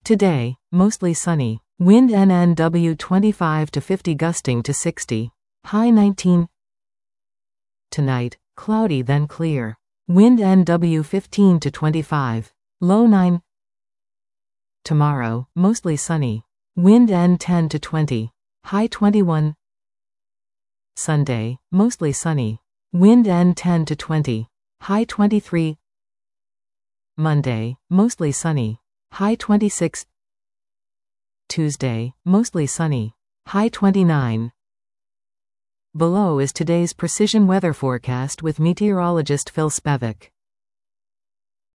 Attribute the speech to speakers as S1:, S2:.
S1: Today, mostly sunny. Wind NNW 25 to 50 gusting to 60. High 19. Tonight, cloudy then clear. Wind NW 15 to 25. Low 9. Tomorrow, mostly sunny. Wind N 10 to 20. High 21. Sunday, mostly sunny. Wind N 10 to 20. High 23. Monday, mostly sunny. High 26. Tuesday, mostly sunny. High 29. Below is today's precision weather forecast with meteorologist Phil Spevek.